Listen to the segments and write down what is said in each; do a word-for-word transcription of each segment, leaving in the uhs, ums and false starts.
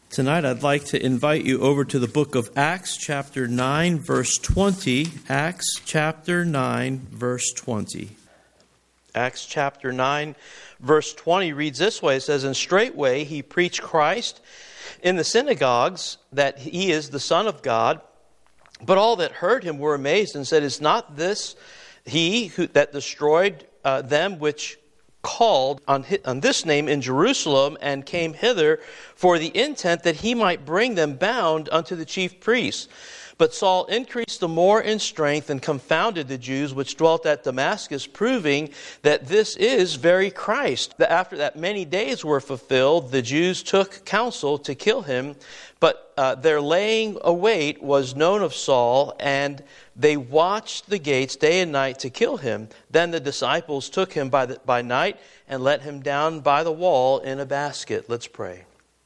Tonight I'd like to invite you over to the book of Acts chapter nine, verse twenty. Acts chapter nine, verse twenty. Acts chapter nine, verse twenty reads this way. It says, "And straightway he preached Christ in the synagogues, that he is the Son of God. But all that heard him were amazed, and said, Is not this he who that destroyed uh, them which called on, on this name in Jerusalem, and came hither for the intent that he might bring them bound unto the chief priests? But Saul increased the more in strength, and confounded the Jews which dwelt at Damascus, proving that this is very Christ. That after that many days were fulfilled, the Jews took counsel to kill him, but uh, their laying await was known of Saul, and they watched the gates day and night to kill him. Then the disciples took him by the, by night and let him down by the wall in a basket." Let's pray.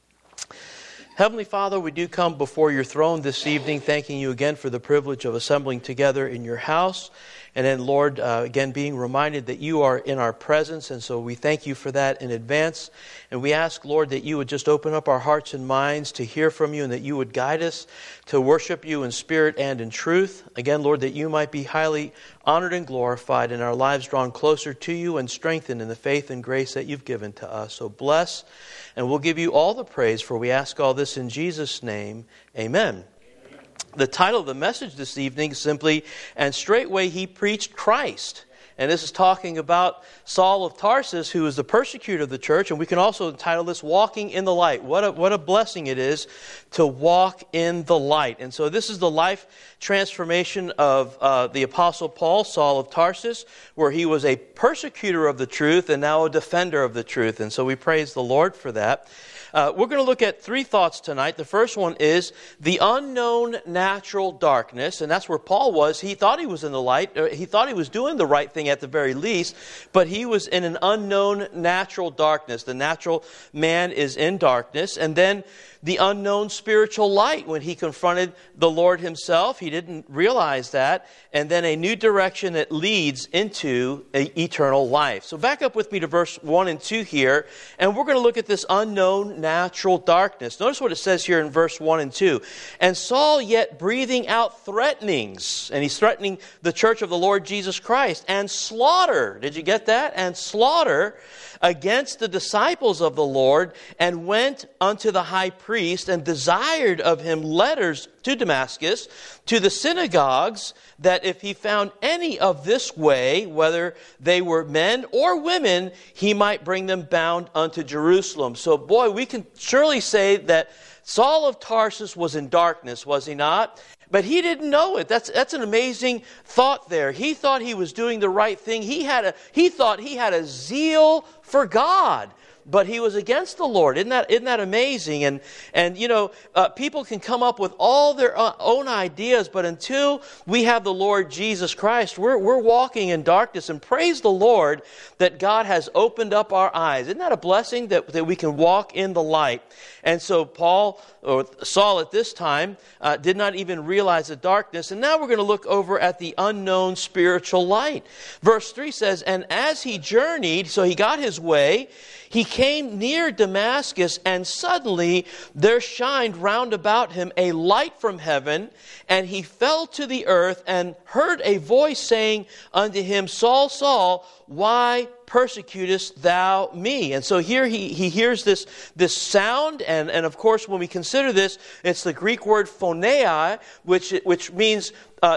Heavenly Father, we do come before your throne this evening, thanking you again for the privilege of assembling together in your house. And then, Lord, uh, again, being reminded that you are in our presence. And so we thank you for that in advance. And we ask, Lord, that you would just open up our hearts and minds to hear from you, and that you would guide us to worship you in spirit and in truth. Again, Lord, that you might be highly honored and glorified, and our lives drawn closer to you and strengthened in the faith and grace that you've given to us. So bless, and we'll give you all the praise, for we ask all this in Jesus' name. Amen. The title of the message this evening is simply, "And straightway he preached Christ." And this is talking about Saul of Tarsus, who is the persecutor of the church. And we can also entitle this "Walking in the Light." What a, what a blessing it is to walk in the light. And so this is the life transformation of uh, the Apostle Paul, Saul of Tarsus, where he was a persecutor of the truth and now a defender of the truth. And so we praise the Lord for that. Uh, we're going to look at three thoughts tonight. The first one is the unknown natural darkness, and that's where Paul was. He thought he was in the light. He thought he was doing the right thing at the very least, but he was in an unknown natural darkness. The natural man is in darkness. And then the unknown spiritual light. When he confronted the Lord himself, he didn't realize that. And then a new direction that leads into a eternal life. So back up with me to verse one and two here, and we're going to look at this unknown natural darkness. Notice what it says here in verse one and two. "And Saul yet breathing out threatenings," and he's threatening the church of the Lord Jesus Christ, "and slaughter," did you get that? "And slaughter against the disciples of the Lord, and went unto the high priest, and desired of him letters to Damascus, to the synagogues, that if he found any of this way, whether they were men or women, he might bring them bound unto Jerusalem." So, boy, we can surely say that Saul of Tarsus was in darkness, was he not? But he didn't know it. That's that's an amazing thought there. He thought he was doing the right thing. He had a he thought he had a zeal for God, but he was against the Lord. Isn't that isn't that amazing? And and you know, uh, people can come up with all their own ideas, but until we have the Lord Jesus Christ, we're we're walking in darkness. And praise the Lord that God has opened up our eyes. Isn't that a blessing that that we can walk in the light? And so Paul, or Saul at this time, uh, did not even realize the darkness. And now we're going to look over at the unknown spiritual light. Verse three says, "And as he journeyed," so he got his way, "he came near Damascus, and suddenly there shined round about him a light from heaven, and he fell to the earth, and heard a voice saying unto him, Saul, Saul, why persecutest thou me?" And so here he, he hears this, this sound, and, and of course when we consider this, it's the Greek word phonei, which, which means uh,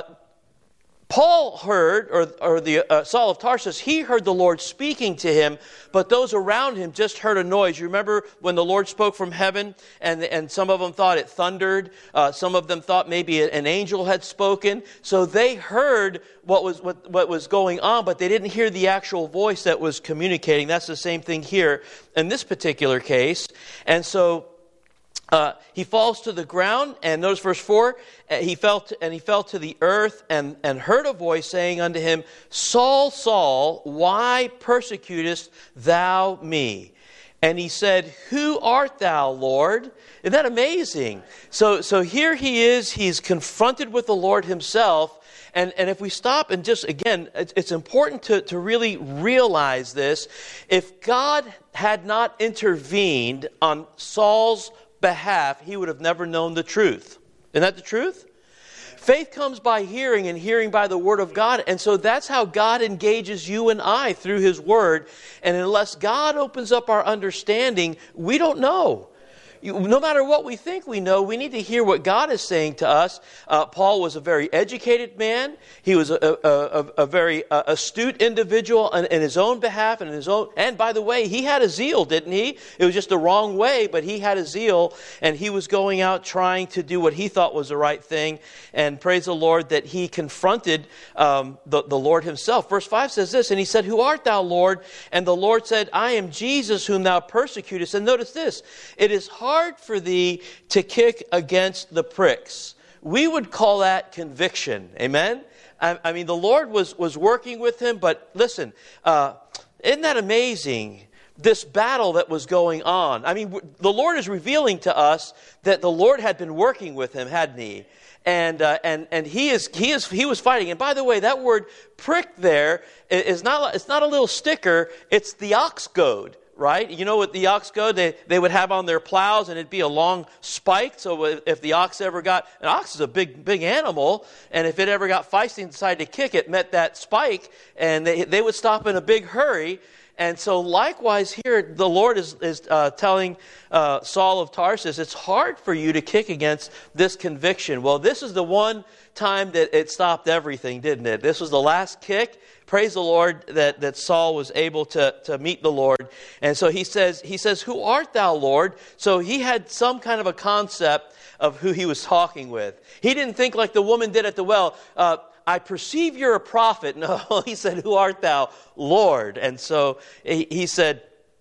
Paul heard, or, or the uh, Saul of Tarsus, he heard the Lord speaking to him, but those around him just heard a noise. You remember when the Lord spoke from heaven, and, and some of them thought it thundered. Uh, some of them thought maybe an angel had spoken. So they heard what was what, what was going on, but they didn't hear the actual voice that was communicating. That's the same thing here in this particular case. And so Uh, he falls to the ground, and notice verse four, he fell to, and he fell to the earth, and, and heard a voice saying unto him, Saul, Saul, why persecutest thou me? And he said, Who art thou, Lord? Isn't that amazing? So, so here he is, he's confronted with the Lord himself. And, and if we stop and just, again, it's, it's important to, to really realize this. If God had not intervened on Saul's behalf, he would have never known the truth. Isn't that the truth? Faith comes by hearing, and hearing by the Word of God. And so that's how God engages you and I, through His Word. And unless God opens up our understanding, we don't know. No matter what we think we know, we need to hear what God is saying to us. Uh, Paul was a very educated man. He was a, a, a, a very uh, astute individual in, in his own behalf and in his own. And by the way, he had a zeal, didn't he? It was just the wrong way, but he had a zeal, and he was going out trying to do what he thought was the right thing. And praise the Lord that he confronted um, the, the Lord Himself. Verse five says this, and he said, "Who art thou, Lord?" And the Lord said, "I am Jesus whom thou persecutest." And notice this: it is hard hard for thee to kick against the pricks. We would call that conviction. Amen? I, I mean, the Lord was, was working with him, but listen, uh, isn't that amazing? This battle that was going on. I mean, the Lord is revealing to us that the Lord had been working with him, hadn't He? And uh, and and he is he is he was fighting. And by the way, that word "prick" there is not it's not a little sticker. It's the ox goad. Right? You know what the ox goad they, they would have on their plows, and it'd be a long spike. So if the ox ever got, an ox is a big, big animal, and if it ever got feisty and decided to kick, it met that spike, and they, they would stop in a big hurry. And so likewise here, the Lord is, is uh, telling uh, Saul of Tarsus, it's hard for you to kick against this conviction. Well, this is the one time that it stopped everything, didn't it? This was the last kick. Praise the Lord that, that Saul was able to, to meet the Lord. And so he says, he says, "Who art thou, Lord?" So he had some kind of a concept of who he was talking with. He didn't think like the woman did at the well, uh, "I perceive you're a prophet." No, he said, "Who art thou, Lord?" And so he, he said,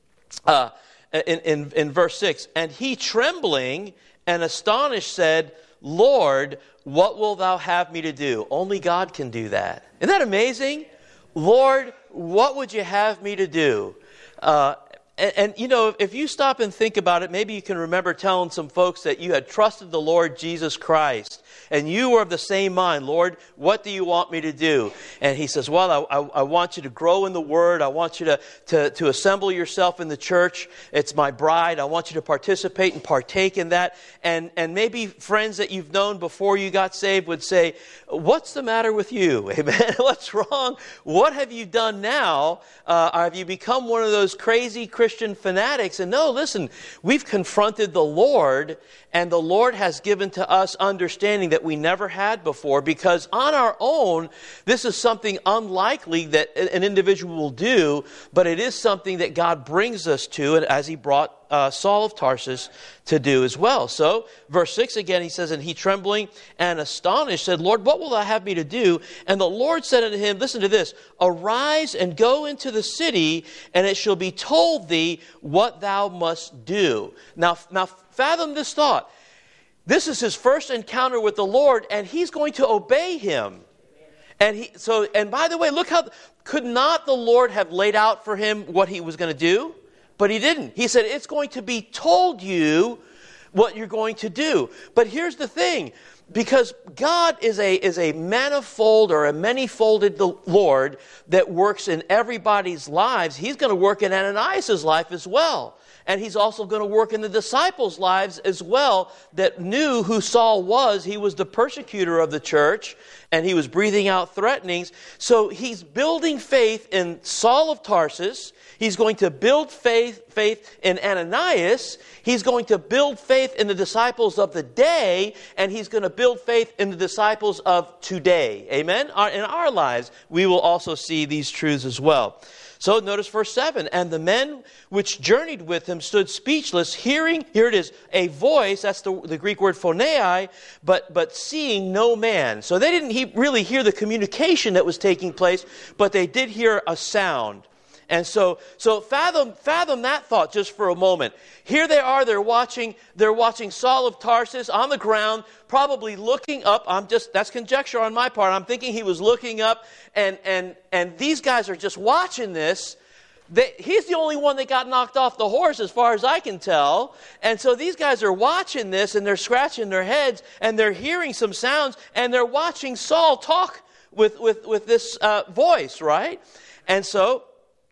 uh, in, in, in verse six, "And he trembling and astonished said, Lord, what wilt thou have me to do?" Only God can do that. Isn't that amazing? Lord, what would you have me to do? Uh, and, and, you know, if you stop and think about it, maybe you can remember telling some folks that you had trusted the Lord Jesus Christ. And you were of the same mind. "Lord, what do you want me to do?" And he says, "Well, I, I, I want you to grow in the Word. I want you to, to, to assemble yourself in the church. It's my bride. I want you to participate and partake in that." And, and maybe friends that you've known before you got saved would say, "What's the matter with you? Amen? What's wrong? What have you done now? Uh, have you become one of those crazy Christian fanatics?" And no, listen, we've confronted the Lord, and the Lord has given to us understanding that we never had before, because on our own, this is something unlikely that an individual will do, but it is something that God brings us to, and as He brought uh, Saul of Tarsus to do as well. So, verse six again, he says, "And he trembling and astonished said, Lord, what will thou have me to do? And the Lord said unto him," listen to this, "Arise and go into the city, and it shall be told thee what thou must do." Now, now fathom this thought. This is his first encounter with the Lord, and he's going to obey Him. And he so and by the way, look how could not the Lord have laid out for him what He was going to do? But He didn't. He said, "It's going to be told you what you're going to do." But here's the thing, because God is a is a manifold or a many-folded Lord that works in everybody's lives. He's going to work in Ananias' life as well. And He's also going to work in the disciples' lives as well that knew who Saul was. He was the persecutor of the church, and he was breathing out threatenings. So He's building faith in Saul of Tarsus. He's going to build faith, faith in Ananias. He's going to build faith in the disciples of the day, and He's going to build faith in the disciples of today. Amen? In our lives, we will also see these truths as well. So notice verse seven, "And the men which journeyed with him stood speechless, hearing," here it is, "a voice," that's the, the Greek word phonei, but, but seeing no man. So they didn't he, really hear the communication that was taking place, but they did hear a sound. And so, so fathom, fathom that thought just for a moment. Here they are, they're watching, they're watching Saul of Tarsus on the ground, probably looking up. I'm just, that's conjecture on my part. I'm thinking he was looking up, and, and, and these guys are just watching this. They, he's the only one that got knocked off the horse as far as I can tell. And so these guys are watching this, and they're scratching their heads, and they're hearing some sounds, and they're watching Saul talk with, with, with this uh, voice, right? And so,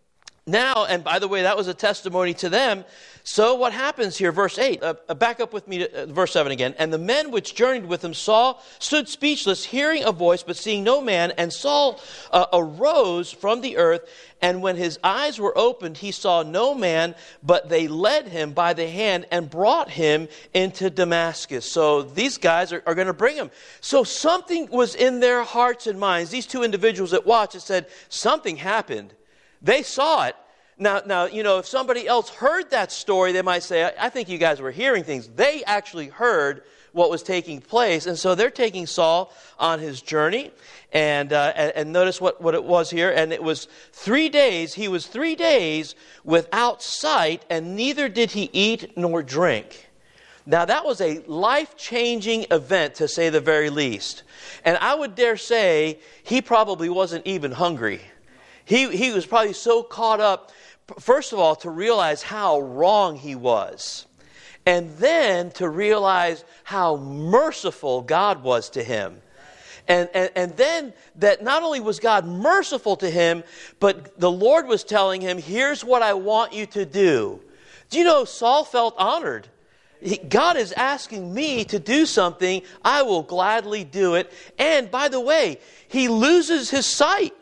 Now, and by the way, that was a testimony to them. So what happens here? Verse eight, uh, back up with me to uh, verse seven again. And the men which journeyed with him saw, stood speechless, hearing a voice, but seeing no man. And Saul uh, arose from the earth, and when his eyes were opened, he saw no man, but they led him by the hand and brought him into Damascus. So these guys are, are going to bring him. So something was in their hearts and minds. These two individuals that watched, it said, something happened. They saw it. Now, now, you know, if somebody else heard that story, they might say, I, I think you guys were hearing things. They actually heard what was taking place. And so they're taking Saul on his journey. And uh, and, and notice what, what it was here. And it was three days. He was three days without sight, and neither did he eat nor drink. Now, that was a life-changing event, to say the very least. And I would dare say he probably wasn't even hungry. He he was probably so caught up, first of all, to realize how wrong he was. And then to realize how merciful God was to him. And, and, and then that not only was God merciful to him, but the Lord was telling him, here's what I want you to do. Do you know, Saul felt honored. He, God is asking me to do something. I will gladly do it. And by the way, he loses his sight.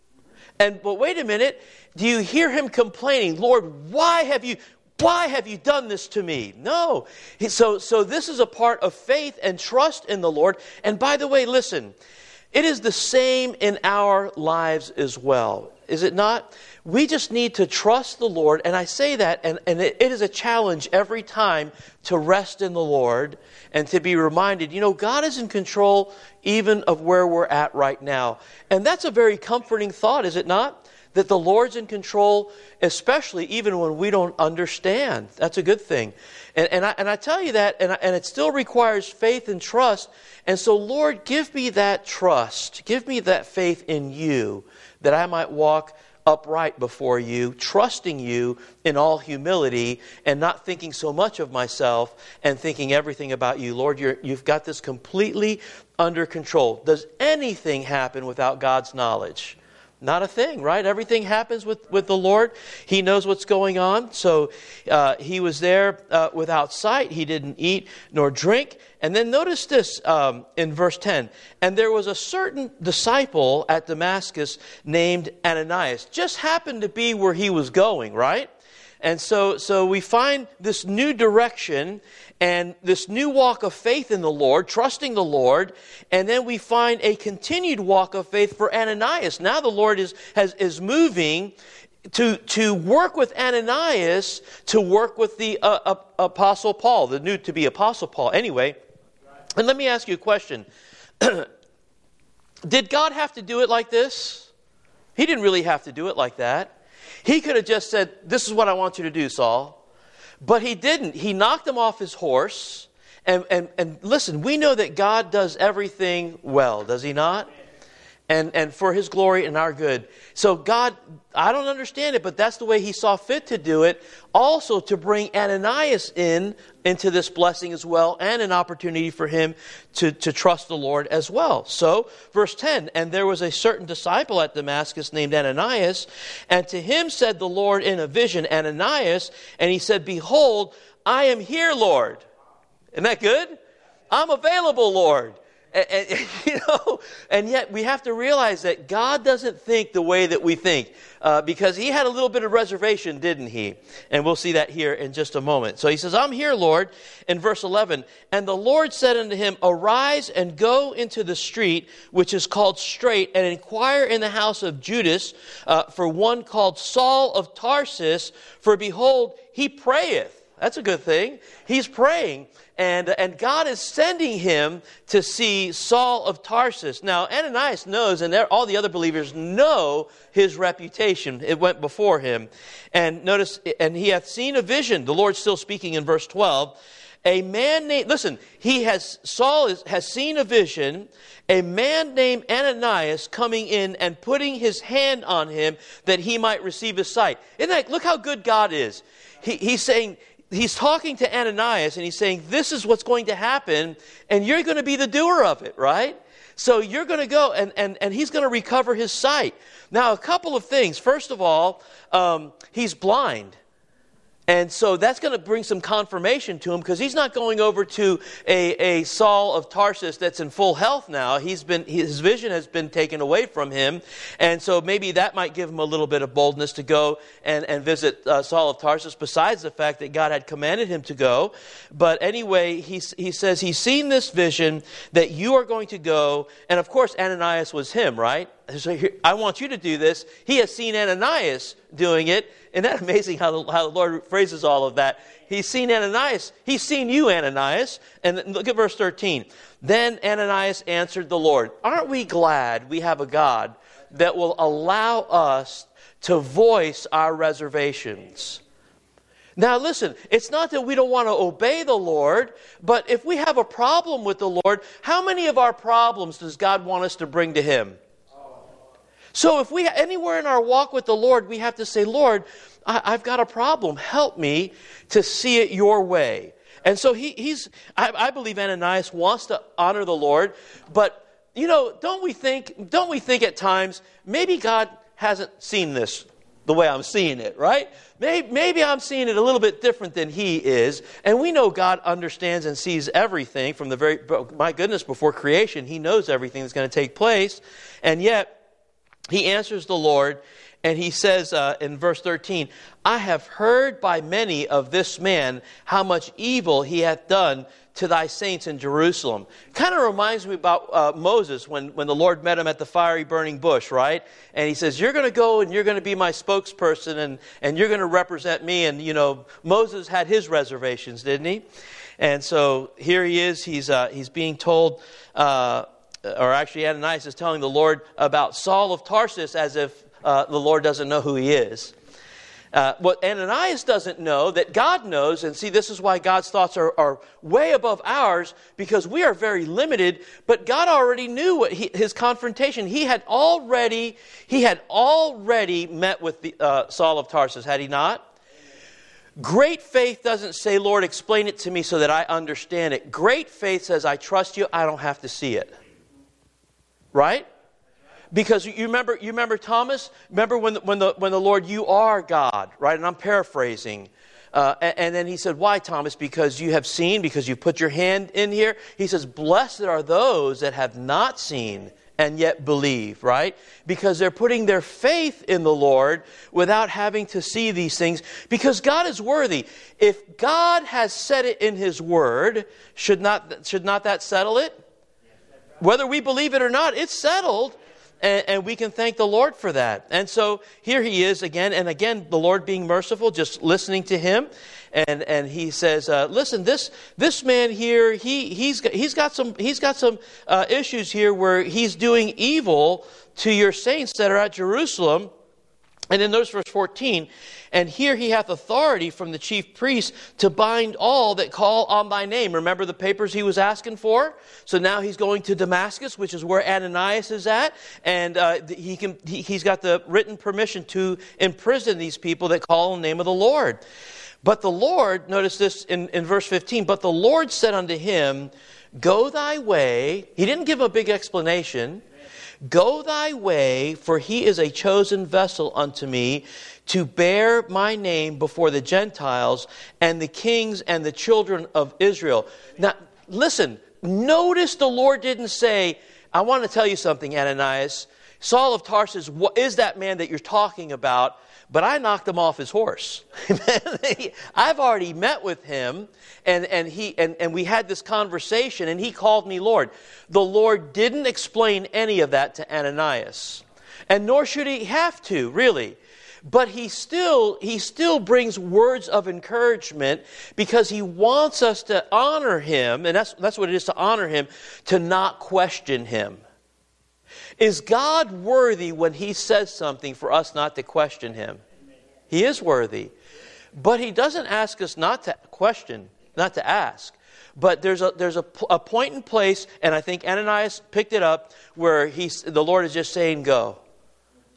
And but wait a minute, do you hear him complaining, Lord, why have you why have you done this to me? No. He, so so this is a part of faith and trust in the Lord. And by the way, listen, it is the same in our lives as well. Is it not? We just need to trust the Lord. And I say that, and, and it, it is a challenge every time to rest in the Lord and to be reminded, you know, God is in control even of where we're at right now. And that's a very comforting thought, is it not? That the Lord's in control, especially even when we don't understand. That's a good thing. And, and, I, and I tell you that, and, I, and it still requires faith and trust. And so, Lord, give me that trust. Give me that faith in you, that I might walk upright before you, trusting you in all humility and not thinking so much of myself and thinking everything about you. Lord, you're, you've got this completely under control. Does anything happen without God's knowledge? Not a thing, right? Everything happens with, with the Lord. He knows what's going on. So uh, he was there uh, without sight. He didn't eat nor drink. And then notice this um, in verse ten. And there was a certain disciple at Damascus named Ananias. Just happened to be where he was going, right? And so, so we find this new direction and this new walk of faith in the Lord, trusting the Lord. And then we find a continued walk of faith for Ananias. Now the Lord is has is moving to to work with Ananias, to work with the uh, uh, Apostle Paul, the new to be Apostle Paul. Anyway, and let me ask you a question. Did God have to do it like this? He didn't really have to do it like that. He could have just said, this is what I want you to do, Saul. But he didn't. He knocked him off his horse. And, and, and listen, we know that God does everything well, does he not? And, and for his glory and our good. So God, I don't understand it, but that's the way he saw fit to do it. Also to bring Ananias in, into this blessing as well, and an opportunity for him to, to trust the Lord as well. So, verse ten, and there was a certain disciple at Damascus named Ananias, and to him said the Lord in a vision, Ananias, and he said, behold, I am here, Lord. Isn't that good? I'm available, Lord. And, and, you know, and yet we have to realize that God doesn't think the way that we think, uh, because he had a little bit of reservation, didn't he? And we'll see that here in just a moment. So he says, I'm here, Lord, in verse eleven. And the Lord said unto him, arise and go into the street, which is called Straight, and inquire in the house of Judas uh, for one called Saul of Tarsus, for behold, he prayeth. That's a good thing. He's praying. And, and God is sending him to see Saul of Tarsus. Now, Ananias knows, and all the other believers know his reputation. It went before him. And notice, and he hath seen a vision. The Lord's still speaking in verse twelve. A man named, listen, he has, Saul is, has seen a vision, a man named Ananias coming in and putting his hand on him that he might receive his sight. Isn't that, look how good God is. He, he's saying, he's talking to Ananias and he's saying, this is what's going to happen and you're going to be the doer of it, right? So you're going to go and, and, and he's going to recover his sight. Now, a couple of things. First of all, um, he's blind. And so that's going to bring some confirmation to him because he's not going over to a, a Saul of Tarsus that's in full health now. He's been his vision has been taken away from him. And so maybe that might give him a little bit of boldness to go and, and visit uh, Saul of Tarsus, besides the fact that God had commanded him to go. But anyway, he, he says he's seen this vision that you are going to go. And of course, Ananias was him, right? So here, I want you to do this. He has seen Ananias doing it. Isn't that amazing how the, how the Lord phrases all of that? He's seen Ananias. He's seen you, Ananias. And look at verse thirteen. Then Ananias answered the Lord. Aren't we glad we have a God that will allow us to voice our reservations? Now listen, it's not that we don't want to obey the Lord, but if we have a problem with the Lord, how many of our problems does God want us to bring to Him? So if we, anywhere in our walk with the Lord, we have to say, Lord, I, I've got a problem. Help me to see it your way. And so he, he's, I, I believe Ananias wants to honor the Lord. But, you know, don't we think, don't we think at times, maybe God hasn't seen this the way I'm seeing it, right? Maybe, maybe I'm seeing it a little bit different than He is. And we know God understands and sees everything from the very, my goodness, before creation. He knows everything that's going to take place. And yet, He answers the Lord, and he says uh, in verse thirteen, I have heard by many of this man how much evil he hath done to thy saints in Jerusalem. Kind of reminds me about uh, Moses when, when the Lord met him at the fiery burning bush, right? And he says, you're going to go and you're going to be my spokesperson and, and you're going to represent me. And, you know, Moses had his reservations, didn't he? And so here he is. He's, uh, he's being told... Uh, Or actually, Ananias is telling the Lord about Saul of Tarsus as if uh, the Lord doesn't know who he is. Uh, what Ananias doesn't know, that God knows, and see, this is why God's thoughts are, are way above ours, because we are very limited, but God already knew what he, his confrontation. He had already, he had already met with the, uh, Saul of Tarsus, had he not? Great faith doesn't say, Lord, explain it to me so that I understand it. Great faith says, I trust you, I don't have to see it. Right? Because you remember, you remember Thomas? Remember when the, when the when the Lord, you are God, right? And I'm paraphrasing. Uh, and, and then he said, why, Thomas? Because you have seen, because you put your hand in here. He says, blessed are those that have not seen and yet believe, right? Because they're putting their faith in the Lord without having to see these things. Because God is worthy. If God has said it in His Word, should not should not that settle it? Whether we believe it or not, it's settled. And, and we can thank the Lord for that. And so here he is again. And again, the Lord being merciful, just listening to him. And and he says, uh, listen, this this man here, he he's got, he's got some he's got some uh, issues here where he's doing evil to your saints that are at Jerusalem. And then notice verse fourteen, and here he hath authority from the chief priests to bind all that call on thy name. Remember the papers he was asking for? So now he's going to Damascus, which is where Ananias is at. And uh, he can, he, he's got the written permission to imprison these people that call on the name of the Lord. But the Lord, notice this in, in verse fifteen, but the Lord said unto him, go thy way. He didn't give a big explanation. Go thy way, for he is a chosen vessel unto me to bear my name before the Gentiles and the kings and the children of Israel. Now, listen, notice the Lord didn't say, I want to tell you something, Ananias. Saul of Tarsus is that man that you're talking about, but I knocked him off his horse. I've already met with him, and, and, he, and, and we had this conversation, and he called me Lord. The Lord didn't explain any of that to Ananias, and nor should he have to, really. But he still, he still brings words of encouragement because he wants us to honor him, and that's, that's what it is to honor him, to not question him. Is God worthy when He says something for us not to question Him? He is worthy. But He doesn't ask us not to question, not to ask. But there's a there's a, a point and place, and I think Ananias picked it up, where he's, the Lord is just saying, go.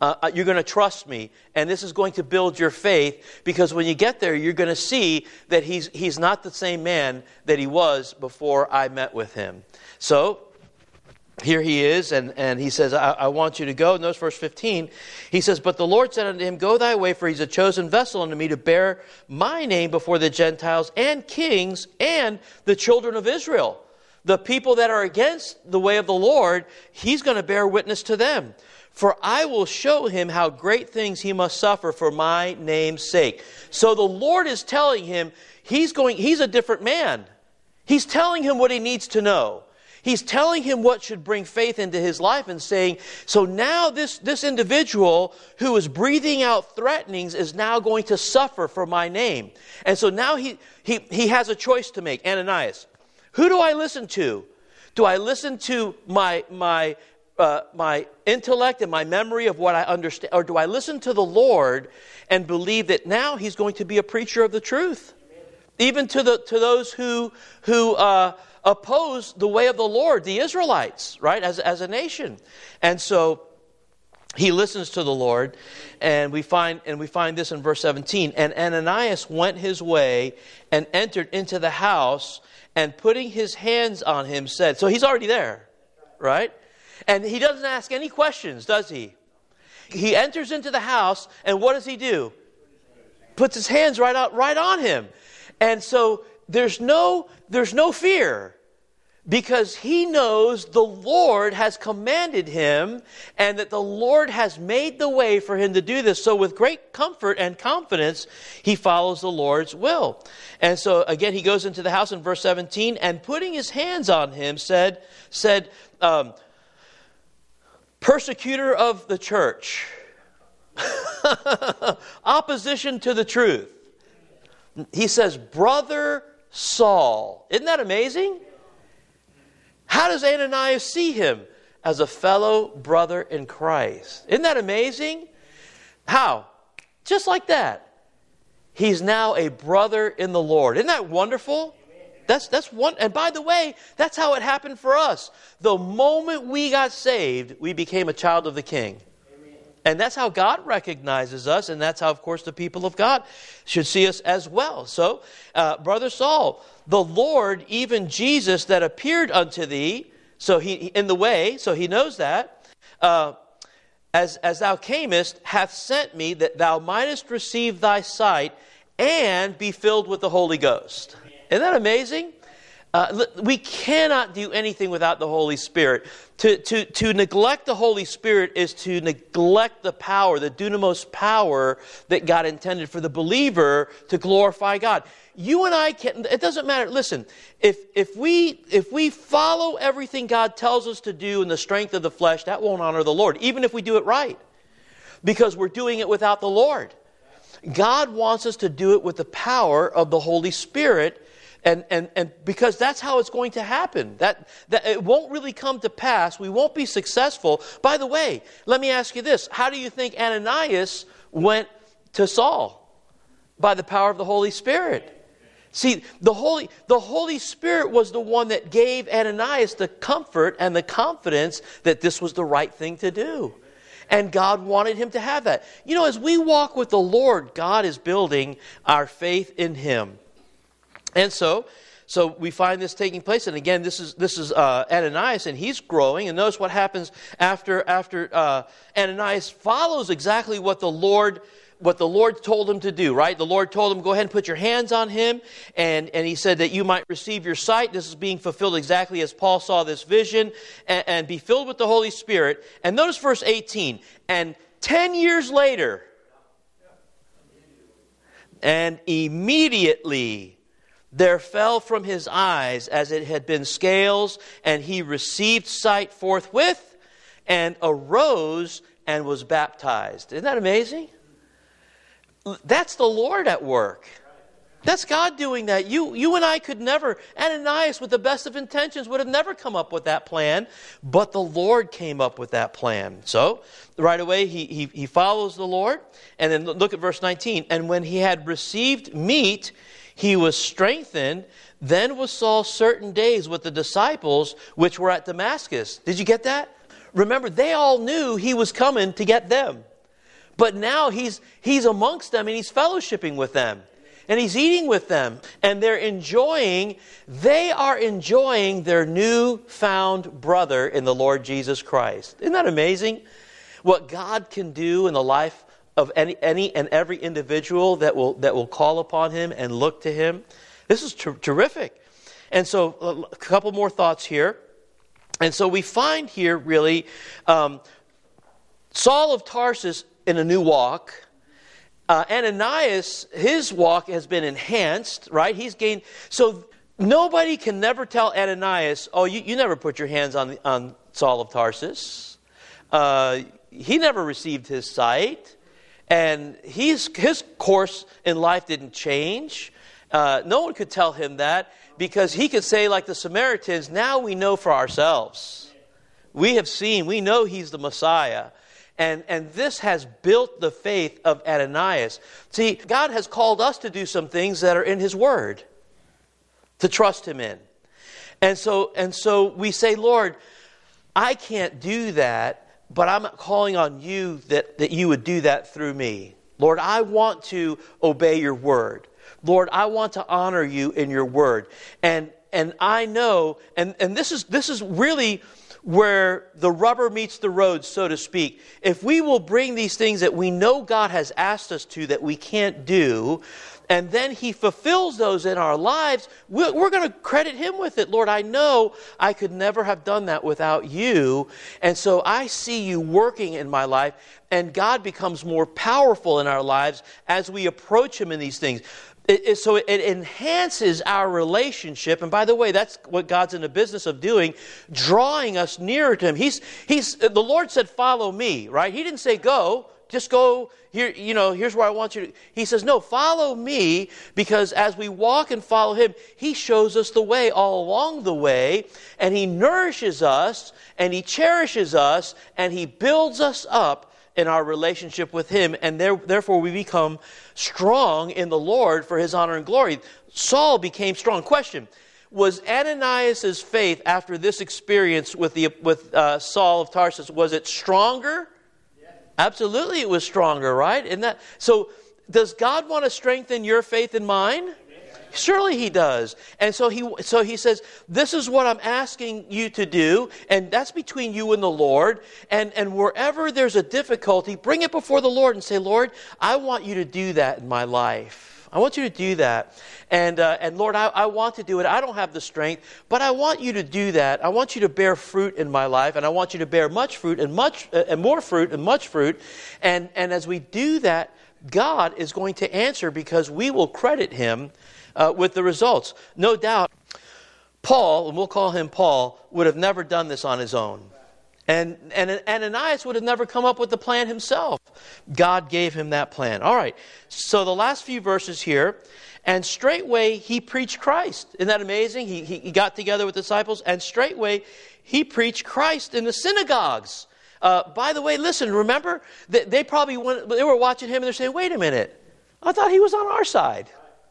Uh, you're going to trust me, and this is going to build your faith, because when you get there, you're going to see that he's he's not the same man that he was before I met with him. So here he is, and, and he says, I, I want you to go. Notice verse fifteen. He says, but the Lord said unto him, go thy way, for he's a chosen vessel unto me to bear my name before the Gentiles and kings and the children of Israel. The people that are against the way of the Lord, he's going to bear witness to them. For I will show him how great things he must suffer for my name's sake. So the Lord is telling him he's going, he's a different man. He's telling him what he needs to know. He's telling him what should bring faith into his life and saying, so now this, this individual who is breathing out threatenings is now going to suffer for my name. And so now he, he, he has a choice to make. Ananias, who do I listen to? Do I listen to my, my, Uh, my intellect and my memory of what I understand? Or do I listen to the Lord and believe that now he's going to be a preacher of the truth? Even to the to those who who uh, oppose the way of the Lord, the Israelites, right, as, as a nation. And so he listens to the Lord, and we find and we find this in verse seventeen. And Ananias went his way and entered into the house, and putting his hands on him said, so he's already there, right? And he doesn't ask any questions, does he? He enters into the house, and what does he do? Puts his hands right out, right on him. And so there's no, there's no fear, because he knows the Lord has commanded him, and that the Lord has made the way for him to do this. So with great comfort and confidence, he follows the Lord's will. And so again, he goes into the house in verse seventeen, and putting his hands on him said, said, um, persecutor of the church, opposition to the truth. He says, brother Saul. Isn't that amazing? How does Ananias see him? As a fellow brother in Christ. Isn't that amazing? How? Just like that. He's now a brother in the Lord. Isn't that wonderful? That's that's one. And by the way, that's how it happened for us. The moment we got saved, we became a child of the King. Amen. And that's how God recognizes us, and that's how, of course, the people of God should see us as well. So, uh, Brother Saul, the Lord, even Jesus that appeared unto thee, so he in the way, so he knows that, uh, as as thou camest, hath sent me that thou mightest receive thy sight and be filled with the Holy Ghost. Isn't that amazing? Uh, we cannot do anything without the Holy Spirit. To, to, to neglect the Holy Spirit is to neglect the power, the dunamis power that God intended for the believer to glorify God. You and I can, it doesn't matter. Listen, if, if we, if we follow everything God tells us to do in the strength of the flesh, that won't honor the Lord, even if we do it right, because we're doing it without the Lord. God wants us to do it with the power of the Holy Spirit. And, and, and because that's how it's going to happen. That, that it won't really come to pass. We won't be successful. By the way, let me ask you this. How do you think Ananias went to Saul? By the power of the Holy Spirit. See, the Holy, the Holy Spirit was the one that gave Ananias the comfort and the confidence that this was the right thing to do. And God wanted him to have that. You know, as we walk with the Lord, God is building our faith in Him. And so, so we find this taking place. And again, this is this is uh, Ananias, and he's growing. And notice what happens after after uh, Ananias follows exactly what the Lord what the Lord told him to do. Right? The Lord told him, "Go ahead and put your hands on him," and and He said that you might receive your sight. This is being fulfilled exactly as Paul saw this vision, and, and be filled with the Holy Spirit. And notice verse eighteen. And ten years later, and immediately there fell from his eyes as it had been scales, and he received sight forthwith, and arose and was baptized. Isn't that amazing? That's the Lord at work. That's God doing that. You, you and I could never, Ananias with the best of intentions would have never come up with that plan, but the Lord came up with that plan. So, right away he, he, he follows the Lord, and then look at verse nineteen. And when he had received meat, he was strengthened. Then was Saul certain days with the disciples which were at Damascus. Did you get that? Remember, they all knew he was coming to get them. But now he's he's amongst them and he's fellowshipping with them. And he's eating with them. And they're enjoying, they are enjoying their newfound brother in the Lord Jesus Christ. Isn't that amazing? What God can do in the life of any, any and every individual that will that will call upon him and look to him. This is ter- terrific. And so a couple more thoughts here. And so we find here really um, Saul of Tarsus in a new walk. Uh, Ananias, his walk has been enhanced, right? He's gained. So nobody can never tell Ananias, oh, you, you never put your hands on, on Saul of Tarsus. Uh, he never received his sight. And he's, his course in life didn't change. Uh, no one could tell him that because he could say like the Samaritans, now we know for ourselves. We have seen, we know he's the Messiah. And, and this has built the faith of Ananias. See, God has called us to do some things that are in His Word, to trust Him in. And so, and so we say, Lord, I can't do that, but I'm calling on you that, that you would do that through me. Lord, I want to obey your Word. Lord, I want to honor you in your Word. And and I know, and, and this is this is really where the rubber meets the road, so to speak. If we will bring these things that we know God has asked us to that we can't do, and then He fulfills those in our lives, we're, we're going to credit Him with it. Lord, I know I could never have done that without you, and so I see you working in my life, and God becomes more powerful in our lives as we approach Him in these things. It, it, so it enhances our relationship. And by the way, that's what God's in the business of doing, drawing us nearer to Him. He's, he's, the Lord said, follow me, right? He didn't say, go, just go, here, you know, here's where I want you to. He says, no, follow me, because as we walk and follow Him, He shows us the way all along the way, and He nourishes us, and He cherishes us, and He builds us up in our relationship with Him, and there, therefore we become strong in the Lord for His honor and glory. Saul became strong. Question, was Ananias' faith after this experience with the with uh, Saul of Tarsus, was it stronger? Yeah. Absolutely it was stronger, right? Isn't that, so does God want to strengthen your faith and mine? Surely He does. And so he so he says, this is what I'm asking you to do, and that's between you and the Lord. And, and wherever there's a difficulty, bring it before the Lord and say, Lord, I want you to do that in my life. I want you to do that. And uh, and Lord, I, I want to do it. I don't have the strength, but I want you to do that. I want you to bear fruit in my life, and I want you to bear much fruit and much uh, and more fruit and much fruit. And, and as we do that, God is going to answer, because we will credit Him Uh, with the results. No doubt, Paul, and we'll call him Paul, would have never done this on his own. And, and Ananias would have never come up with the plan himself. God gave him that plan. All right, so the last few verses here. And straightway he preached Christ. Isn't that amazing? He, he, he got together with the disciples, and straightway he preached Christ in the synagogues. Uh, by the way, listen, remember, they, they probably went, they were watching him and they're saying, wait a minute, I thought he was on our side.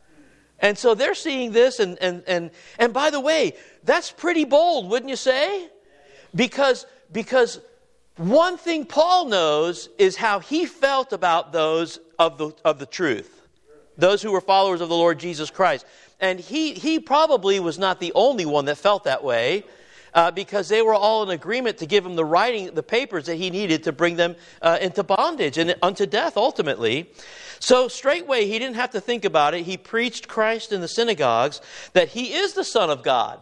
And so they're seeing this, and, and, and, and by the way, that's pretty bold, wouldn't you say? Because, because one thing Paul knows is how he felt about those of the, of the truth, those who were followers of the Lord Jesus Christ. And he, he probably was not the only one that felt that way, uh, because they were all in agreement to give him the writing, the papers that he needed to bring them uh, into bondage and unto death ultimately. So straightway, he didn't have to think about it. He preached Christ in the synagogues, that He is the Son of God.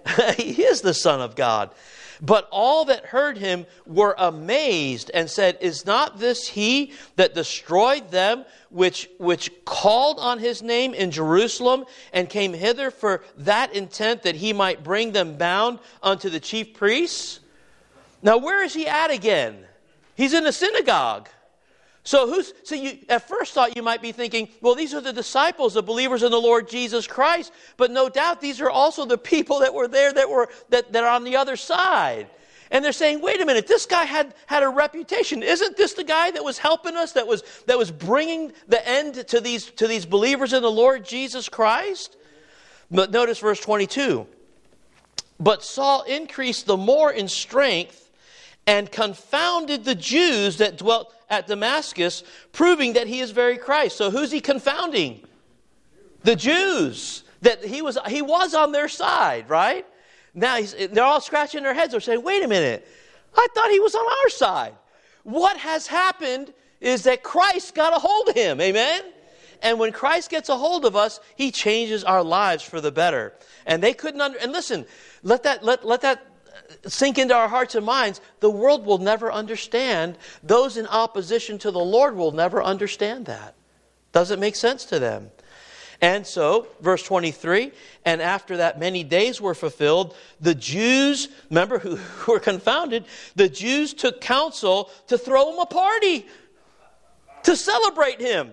He is the Son of God. But all that heard Him were amazed and said, is not this He that destroyed them which, which called on His name in Jerusalem and came hither for that intent, that He might bring them bound unto the chief priests? Now where is he at again? He's in the synagogue. So who's so you at first thought you might be thinking, well, these are the disciples, the believers in the Lord Jesus Christ. But no doubt these are also the people that were there that were that, that are on the other side. And they're saying, wait a minute, this guy had, had a reputation. Isn't this the guy that was helping us, that was that was bringing the end to these to these believers in the Lord Jesus Christ? But notice verse twenty-two. But Saul increased the more in strength, and confounded the Jews that dwelt at Damascus, proving that he is very Christ. So who's he confounding? The Jews. That he was he was on their side, right? Now he's, they're all scratching their heads. They're saying, wait a minute, I thought he was on our side. What has happened is that Christ got a hold of him, amen? And when Christ gets a hold of us, he changes our lives for the better. And they couldn't under, and listen, let that let, let that sink into our hearts and minds. The world will never understand. Those in opposition to the Lord will never understand that. Doesn't make sense to them. And so, verse twenty-three, and after that many days were fulfilled, the Jews, remember, who, who were confounded, the Jews took counsel to throw him a party, to celebrate him.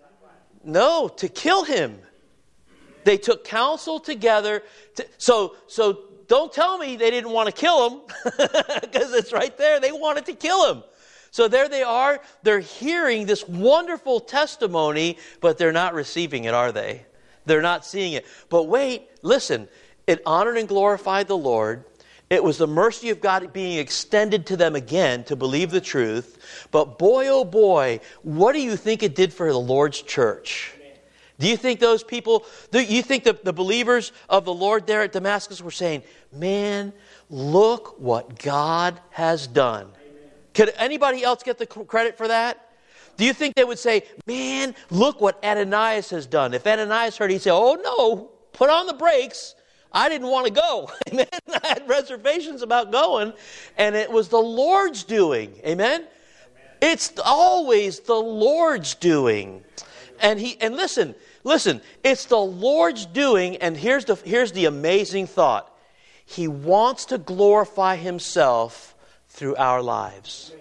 No, to kill him. They took counsel together. To, so, so don't tell me they didn't want to kill him, because it's right there. They wanted to kill him. So there they are, they're hearing this wonderful testimony, but they're not receiving it, are they? They're not seeing it. But wait, listen, it honored and glorified the Lord. It was the mercy of God being extended to them again to believe the truth. But boy, oh boy, what do you think it did for the Lord's church? Do you think those people, do you think the, the believers of the Lord there at Damascus were saying, man, look what God has done? Could anybody else get the credit for that? Do you think they would say, man, look what Ananias has done? If Ananias heard, he'd say, oh no, put on the brakes. I didn't want to go. Amen. I had reservations about going, and it was the Lord's doing. Amen. Amen. It's always the Lord's doing. And he and listen, listen, it's the Lord's doing, and here's the here's the amazing thought. He wants to glorify himself through our lives.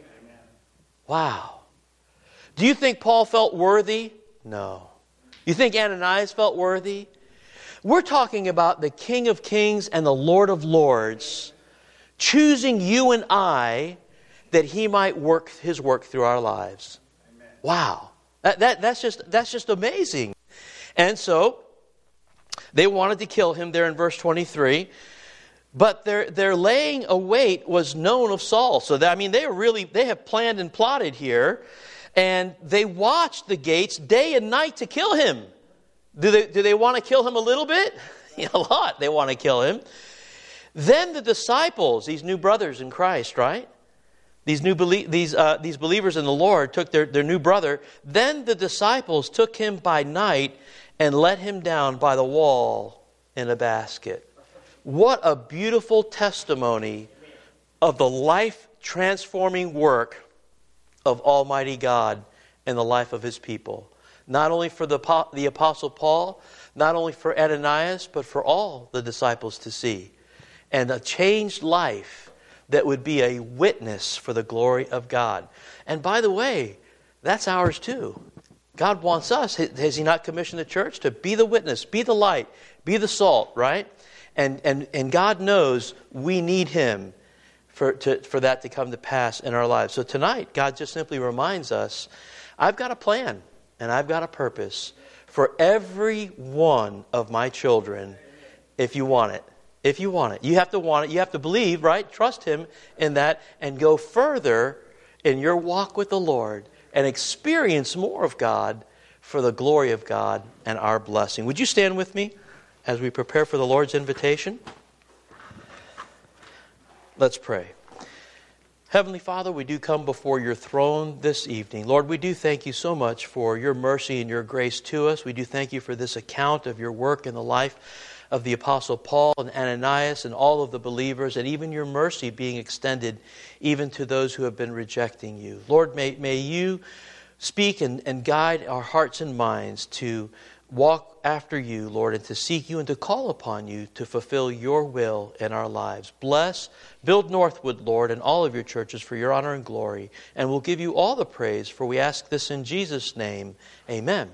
Wow. Do you think Paul felt worthy? No. You think Ananias felt worthy? We're talking about the King of Kings and the Lord of Lords choosing you and I that he might work his work through our lives. Amen. Wow. That, that, that's just that's just amazing. And so they wanted to kill him there in verse twenty-three. But their their laying await was known of Saul. So that, I mean, they are really they have planned and plotted here, and they watched the gates day and night to kill him. Do they do they want to kill him a little bit? Yeah, a lot. They want to kill him. Then the disciples, these new brothers in Christ, right? These new belie- these uh, these believers in the Lord took their their new brother. Then the disciples took him by night and let him down by the wall in a basket. What a beautiful testimony of the life-transforming work of Almighty God in the life of his people. Not only for the, the Apostle Paul, not only for Ananias, but for all the disciples to see. And a changed life that would be a witness for the glory of God. And by the way, that's ours too. God wants us, has he not commissioned the church to be the witness, be the light, be the salt, right? And and and God knows we need him for to, for that to come to pass in our lives. So tonight, God just simply reminds us, I've got a plan and I've got a purpose for every one of my children if you want it. If you want it. You have to want it. You have to believe, right? Trust him in that and go further in your walk with the Lord and experience more of God for the glory of God and our blessing. Would you stand with me as we prepare for the Lord's invitation? Let's pray. Heavenly Father, we do come before your throne this evening. Lord, we do thank you so much for your mercy and your grace to us. We do thank you for this account of your work in the life of the Apostle Paul and Ananias and all of the believers, and even your mercy being extended even to those who have been rejecting you. Lord, may, may you speak and, and guide our hearts and minds to walk after you, Lord, and to seek you and to call upon you to fulfill your will in our lives. Bless, build Northwood, Lord, and all of your churches for your honor and glory. And we'll give you all the praise, for we ask this in Jesus' name. Amen.